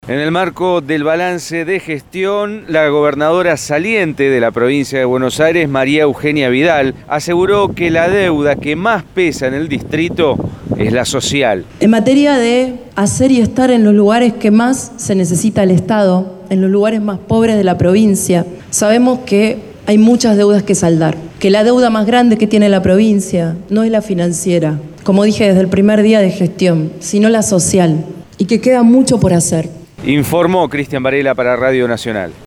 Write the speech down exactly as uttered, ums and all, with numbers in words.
En el marco del balance de gestión, la gobernadora saliente de la provincia de Buenos Aires, María Eugenia Vidal, aseguró que la deuda que más pesa en el distrito es la social. En materia de hacer y estar en los lugares que más se necesita el Estado, en los lugares más pobres de la provincia, sabemos que hay muchas deudas que saldar, que la deuda más grande que tiene la provincia no es la financiera, como dije desde el primer día de gestión, sino la social, y que queda mucho por hacer. Informó Cristian Varela para Radio Nacional.